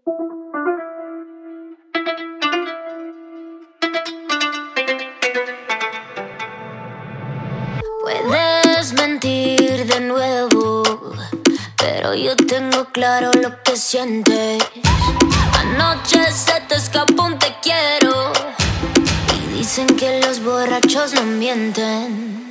Puedes mentir de nuevo, pero yo tengo claro lo que sientes. Anoche se te escapó un te quiero y dicen que los borrachos no mienten.